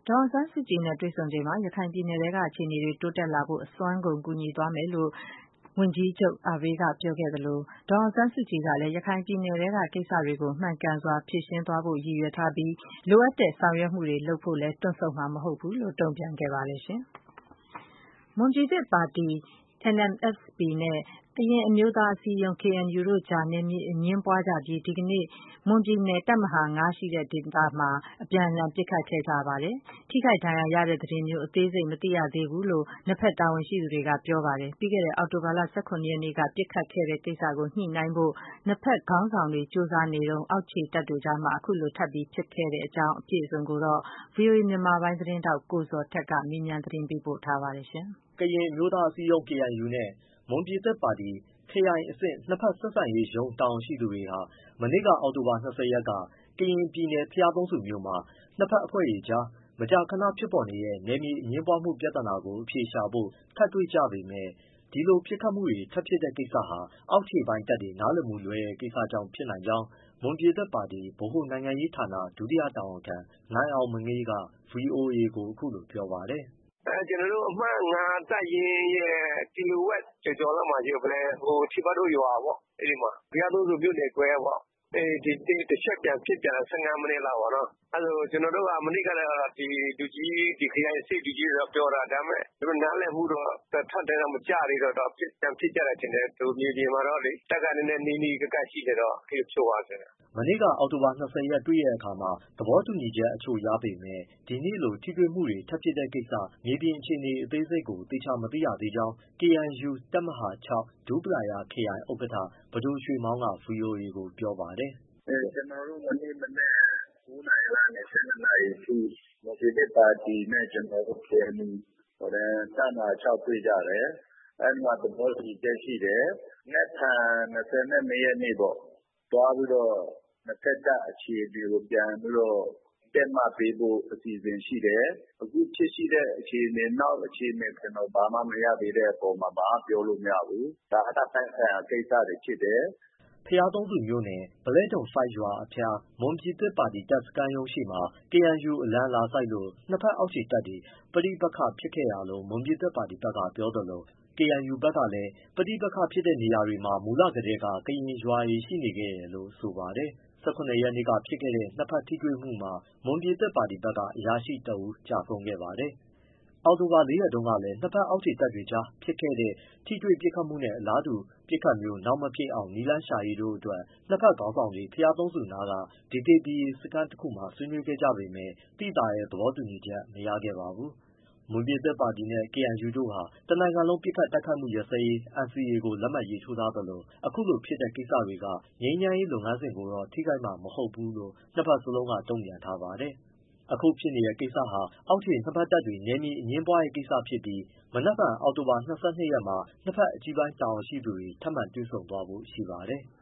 ဒေါ်အောင်ဆန်းစုကြည်နဲ့တွေ့ဆုံချိန်မှာ ရခိုင်ပြည်နယ်ထဲကအခြေအနေတွေတိုးတက်လာဖို့ အစွမ်းကုန်ကူညီသွားမယ်လို့ ဝန်ကြီးချုပ် Abe ကပြောခဲ့သလို ဒေါ်အောင်ဆန်းစုကြည်ကလည်း ရခိုင်ပြည်နယ်ထဲကကိစ္စတွေကို မှန်ကန်စွာဖြေရှင်းသွားဖို့ရည်ရွယ်ထားပြီး လိုအပ်တဲ့ဆောင်ရွက်မှုတွေလုပ်ဖို့လည်း တွန့်ဆုတ်မှာမဟုတ်ဘူးလို့ တုံ့ပြန်ခဲ့ပါတယ်။ မွန်ပြည်သစ်ပါတီ NMSP နဲ့ ကရင်အမျိုးသားအစည်းအရုံး KNU တို့ကြား နယ်မြေအငြင်းပွားကြပြီး ဒီကနေ့ မွန်ပြည်နယ် တပ်မဟာ ၅ ရှိတဲ့ဒေသမှာ အပြန်အလှန်ပစ်ခတ်ခဲ့ကြပါတယ်။ ထိခိုက်ဒဏ်ရာရတဲ့သတင်းမျိုး အသေးစိတ်မသိရသေးဘူးလို့ နှစ်ဖက်တာဝန်ရှိသူတွေကပြောပါတယ်။ ပြီးခဲ့တဲ့ အောက်တိုဘာလ ၁၇ ရက်နေ့က ပစ်ခတ်ခဲ့တဲ့ကိစ္စကိုညှိနှိုင်းဖို့ နှစ်ဖက်ခေါင်းဆောင်တွေကြိုးစားနေတုန်း အောက်ခြေတပ်တွေကြားမှာ အခုလိုထပ်ပြီးဖြစ်ခဲ့တဲ့အကြောင်း အပြည့်အစုံကိုတော့ ဗွီအိုအေမြန်မာပိုင်းသတင်းထောက် ကိုဇော်ထက်က မေးမြန်းသတင်းပေးပို့ထားပါတယ်။ကရင်အမျိုးသားအစည်းအရုံး KNU နဲ့ မွန်ပြည်သစ်ပါတီ ခရိုင်အဆင့် နှစ်ဖက်ဆက်ဆံရေးရုံးတာဝန်ရှိသူတွေဟာ မနေ့က အောက်တိုဘာ ၂၀ ရက်က ကရင်ပြည်နယ် ဘုရားသုံးဆူမြို့မှာ နှစ်ဖက်အဖွဲ့တွေကြား မကြာခဏဖြစ်ပေါ်နေတဲ့ နယ်မြေအငြင်းပွားမှုပြဿနာကို အဖြေရှာဖို့ ထပ်တွေ့ကြပေမဲ့ ဒီလိုပစ်ခတ်မှုတွေထပ်ဖြစ်တဲ့ကိစ္စဟာ အောက်ခြေပိုင်းတပ်တွေ နားလည်မှုလွဲတဲ့ကိစ္စကြောင့်ဖြစ်နိုင်ကြောင်း မွန်ပြည်သစ်ပါတီ ဗဟိုနိုင်ငံရေးဌာန ဒုတိယတာဝန်ခံ နိုင်အောင်မငေးက ဗွီအိုအေကို အခုလိုပြောပါတယ်။ “ကျနော်တို့ အမှတ် ၅ တပ်ရင်းရဲ့ ကီလိုဝပ်ကျော်လောက်မှာရှိတဲ့ ချီပါတို့ရွာပေါ့ အဲဒီမှာ ဘုရားသုံးဆူမြို့နယ်ခွဲပေါ့။ တချက်ပြန်ဖြစ်တာ ၁၅ မိနစ်လောက်ပေါ့နော်။ ကျနော်တို့က မနေ့ကတော့ ခရိုင်အဆင့်လူကြီးတွေပြောတာ ဒါပေမဲ့ နားလည်မှုတော့ ထပ်တန်းတော့ မကျသေးတော့ ပြန်ဖြစ်ကြတာထင်တယ်။ မြေပြင်မှာတော့လေ တပ်ကနီးနီးကပ်ကပ်ရှိနေတော့ အဲဒီလိုဖြစ်သွားတယ်။ ” မနေ့က အောက်တိုဘာ ၂၀ ရက်တွေ့တဲ့အခါမှာ သဘောတူညီချက်တချို့ရပေမဲ့ ဒီနေ့လို ထိတွေ့မှုတွေထပ်ဖြစ်တဲ့ကိစ္စ မြေပြင်အခြေအနေအသေးစိတ်ကို သေချာမသိရသေးကြောင်း KNU တပ်မဟာ ၆ ဒူးပလာယာခရိုင်ဥက္ကဋ္ဌ ပဒိုရွှေမောင်းက ဗွီအိုအေကိုပြောပါတယ်။ “ကျနော်တို့ မနေ့မနက် ၉ နာရီကနေ ၁၂ နာရီအထိ မွန်ပြည်သစ်ပါတီနဲ့ ကျနော်တို့ KNU တပ်မဟာ ၆ တွေ့ကြတယ်။ အဲဒီမှာ သဘောတူညီချက်ရှိတယ်။ မနက်ဖြန် ၂၂ ရက်နေ့ပေါ့ သွားပြီးတော့ နှစ်ဖက်တပ်အခြေအနေကို ပြန်ပြီးတော့ တည့်မတ်ပေးဖို့ အစီအစဉ်ရှိတယ်။ အခုဖြစ်ရှိတဲ့အခြေအနေ နောက်အခြေအနေ ကျနော်ဘာမှမရသေးတဲ့အပေါ်မှာ ဘာမှပြောလို့မရဘူး။ ဒါက တပ်ပိုင်းဆိုင်ရာကိစ္စတွေဖြစ်တယ်။ ” ဘုရားသုံးဆူမြို့နယ် ပုလဲကြုံစိုက်ရွာအဖျား မွန်ပြည်သစ်ပါတီတပ်စခန်းရုံးရှေ့မှာ KNU အလံလာစိုက်လို့ နှစ်ဖက်အောက်ခြေတပ်တွေ ပဋိပက္ခဖြစ်ခဲ့တာလို့ မွန်ပြည်သစ်ပါတီဘက်ကပြောသလို KNU ဘက်ကလည်း ပဋိပက္ခဖြစ်တဲ့နေရာတွေမှာ မူလကတည်းက ကရင်ရွာတွေရှိနေခဲ့တယ်လို့ ဆိုပါတယ်။ ၁၇ ရက်နေ့ကဖြစ်ခဲ့တဲ့ နှစ်ဖက်ထိတွေ့မှုမှာ မွန်ပြည်သစ်ပါတီဘက်က အရာရှိတဦးကျဆုံးခဲ့ပါတယ်။ အောက်တိုဘာ ၄ ရက်တုန်းကလည်း နှစ်ဖက်အောက်ခြေတပ်တွေကြားဖြစ်ခဲ့တဲ့ ထိတွေ့ပစ်ခတ်မှုနဲ့ အလားတူပစ်ခတ်မျိုး နောက်မဖြစ်အောင် နည်းလမ်းရှာရေးတို့အတွက် နှစ်ဖက်ခေါင်းဆောင်တွေ ဘုရားသုံးဆူနားက DKBA စခန်းတခုမှာ ဆွေးနွေးခဲ့ကြပေမဲ့ သိသာတဲ့ သဘောတူညီချက် မရခဲ့ပါဘူး။ မွန်ပြည်သစ်ပါတီနဲ့ KNU တို့ဟာ တနိုင်ငံလုံးပစ်ခတ်တိုက်ခိုက်မှုရပ်စဲရေး NCA ကို လက်မှတ်ရေးထိုးထားသလို အခုလိုဖြစ်တဲ့ကိစ္စတွေက ငြိမ်းချမ်းရေးလုပ်ငန်းစဉ်ကိုတော့ ထိခိုက်မှာမဟုတ်ဘူးလို့ နှစ်ဖက်စလုံးက တုံ့ပြန်ထားပါတယ်။ အခုဖြစ်နေတဲ့ကိစ္စဟာ အောက်ခြေနှစ်ဖက်တပ်တွေ နယ်မြေအငြင်းပွားတဲ့ကိစ္စဖြစ်ပြီး မနက်ဖြန် အောက်တိုဘာ ၂၂ ရက်မှာ နှစ်ဖက်အကြီးပိုင်းတာဝန်ရှိသူတွေ ထပ်မံတွေ့ဆုံသွားဖို့ရှိပါတယ်။